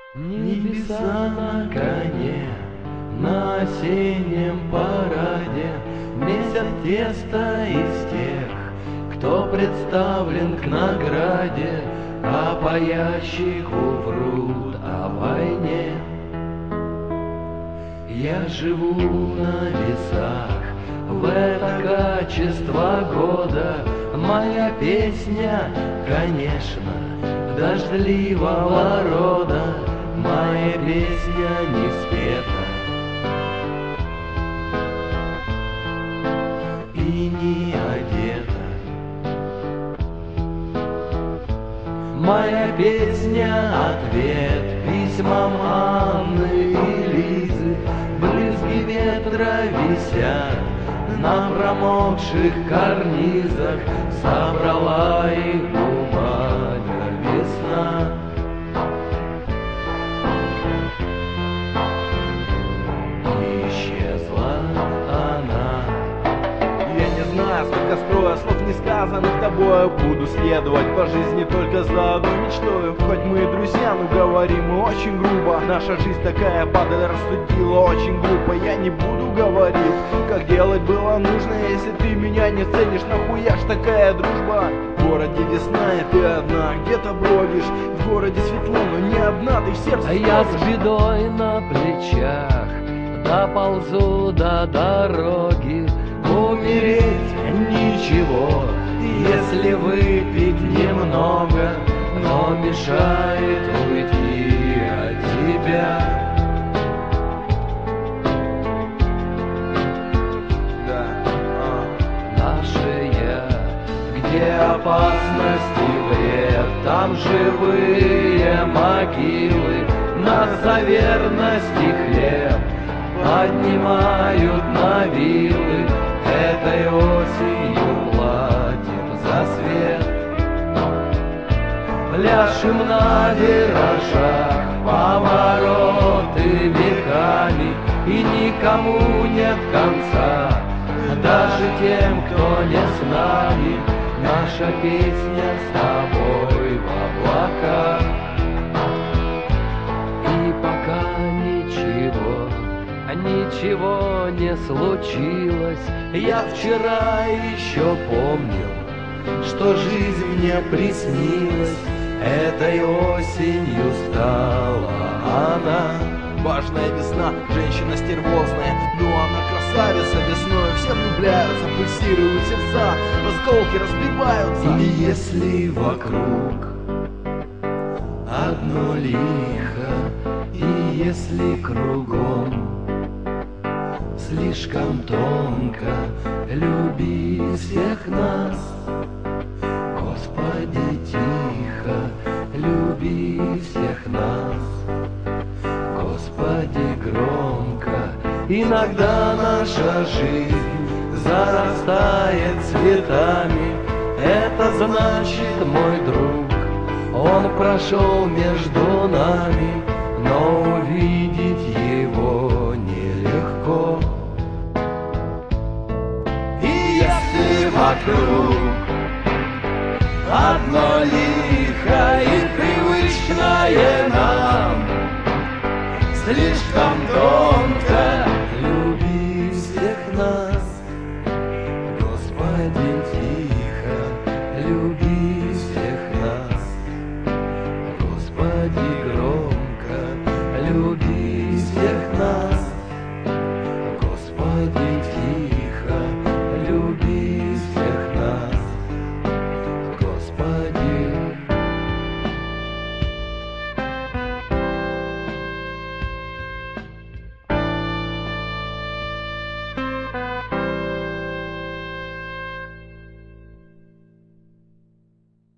Небеса на коне, на осеннем параде месят тесто из тех, кто представлен к награде, а по ящику врут о войне. Я живу на весах, в это качество года моя песня, конечно, дождливого рода. Моя песня не спета и не одета. Моя песня — ответ письмам Анны и Лизы. Брызги ветра висят на промокших карнизах, собрала их бумага весна. Сколько строя слов несказанных тобою, буду следовать по жизни только за одной мечтою. Хоть мы и друзья, но говорим мы очень грубо. Наша жизнь такая, падаль рассудила очень глупо. Я не буду говорить, как делать было нужно. Если ты меня не ценишь, нахуя ж такая дружба? В городе весна, и ты одна где-то бродишь. В городе светло, но не одна, ты в сердце а я с бедой на плечах доползу до дороги. Умереть ничего, если выпить немного, но мешает уйти от тебя. Наше я, где опасность и вред, там живые могилы, нас за верность и хлеб поднимают на вилы. Этой осенью платим за свет, пляшем на виражах, повороты веками, и никому нет конца, даже тем, кто не с нами. Наша песня с тобой в облаках. И пока ничего не случилось, я вчера еще помнил, что жизнь мне приснилась. Этой осенью стала она. Важная весна, женщина стервозная, но она красавица. Весною все влюбляются, пульсируют сердца, расколки разбиваются. И если вокруг одно лихо, и если кругом слишком тонко, люби всех нас, Господи, тихо, люби всех нас, Господи, громко. Иногда наша жизнь зарастает цветами, это значит, мой друг, он прошел между нами, но увидеть его нелегко. Вокруг одно лихо и привычное нам, слишком тонко, люби всех нас, Господи.